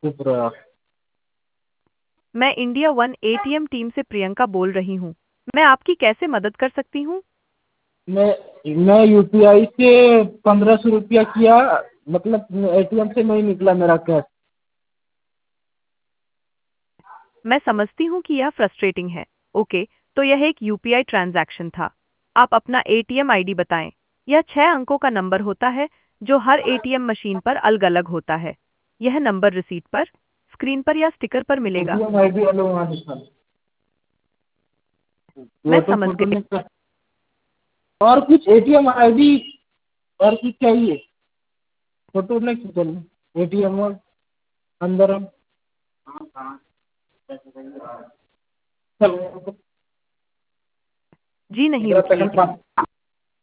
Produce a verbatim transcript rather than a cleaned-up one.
त्रिपुरा। मैं India one ATM team से प्रियंका बोल रही हूँ। मैं आपकी कैसे मदद कर सकती हूँ? मैं मैं यूपीआई से पंद्रह सौ रुपया किया, मतलब एटीएम से नहीं निकला मेरा कैश। मैं समझती हूँ कि यह फ्रस्ट्रेटिंग है। ओके, तो यह एक यूपीआई ट्रांजैक्शन था। आप अपना एटीएम आईडी बताएं। यह छह अंकों का नंबर होता है जो हर एटीएम मशीन पर अलग-अलग होता है। यह नंबर रिसीट पर, स्क्रीन पर या स्टिकर पर मिलेगा। एटीएम आई डी वाले वहाँ लिखा है। वो मैं तो समझ फोटो गई। नहीं कर। और कुछ एटीएम आईडी और कुछ चाहिए? फोटो नहीं खींचना एटीएम और अंदर हम। चलो। जी नहीं इधर उठिए। सेकंड